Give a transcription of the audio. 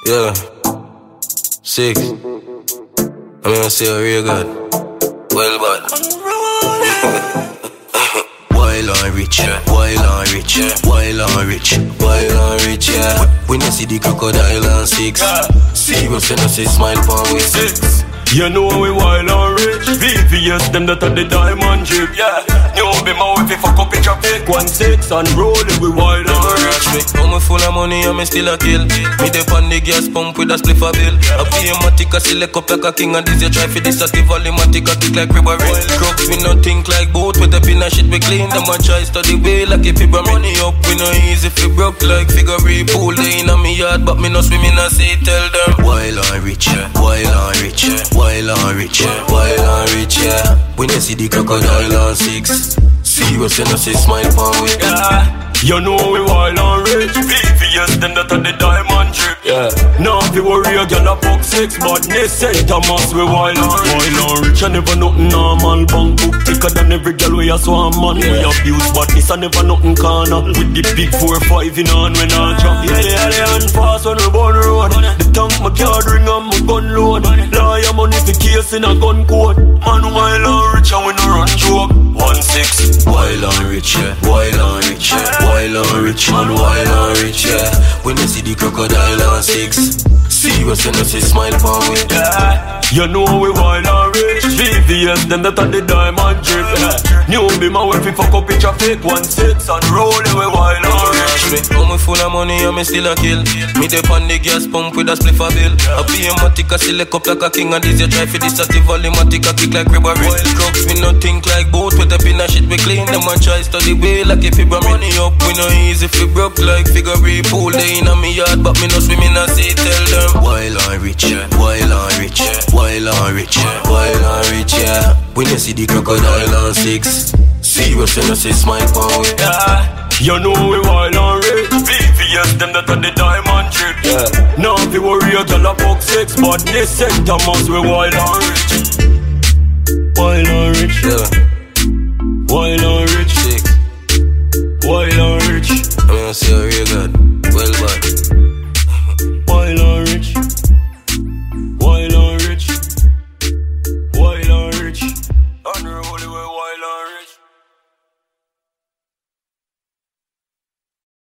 Yeah. 6. I'm gonna say a real good. Well, bad. Wild and rich, wild and rich, wild and rich, wild and rich, yeah. When you see the crocodile and 6, serious and I say smile for me. 6. You know we wild and rich. VVS them that are the diamond drip, yeah. You be my wife if I fuck up in traffic. 1-6 and rolling we wild and rich. I'm full of money and me still a kill. Me dep on the gas pump with a spliffer bill. I pay a matic, I select up like a king. And this you try for this active volumatic, I kick like rubber rail. Crooks, we no think like boat. With the pin and shit we clean. Them a try study way like if people money up. We no easy if we broke like figure pool. They in a me yard but me no swimming and say tell them. Wild and rich, wild and rich, wild and rich, wild and rich, yeah. When you see the crocodile on 6, serious and I say smile for me, yeah. You know we wild and rich. VVS them that are the diamond drip, yeah. Now if you worry a girl a fuck 6, but they say Thomas we wild and rich. Wild and rich and never nothing normal. Bang book thicker than every girl we a swan man, yeah. We abuse but this and never nothing corner. With the big 4-5 in on when I drop. Yeah, they hand fast on the bun road. The tank my card ring and my gun load. Lawyer money for case in a gun coat. Man wild and rich and we no run joke. 1-6. Wild and rich, yeah. Wild and rich, yeah. Wild and rich, man, wild and rich, yeah. When you see the crocodile on 6, serious and I say smile for me, yeah. You know we wild and rich. VVS them that are the diamond drip, yeah. New be my wife if fuck up in traffic. 1-6 and rolling we wild and rich. I'm full of money and me still a kill. Me dep on the gas pump with a spliffer bill. I pay a matic, I select up like a king. And this you try for this active volumatic, I kick like rubber rail. Crooks, we no think like boat. With the pin and shit we clean. Them a try study way like if we bring money up. We no easy if we broke like figure pool. They in a me yard but me no swimming and say tell them. Wild and rich, wild and rich, wild and rich, wild and rich, yeah. When you see the crocodile on 6, serious and I say smile for me, yeah. You know we wild and rich. VVS them that are the diamond drip, yeah. Now if you worry a girl a fuck 6, but they say Thomas we wild and rich. Wild and rich, yeah.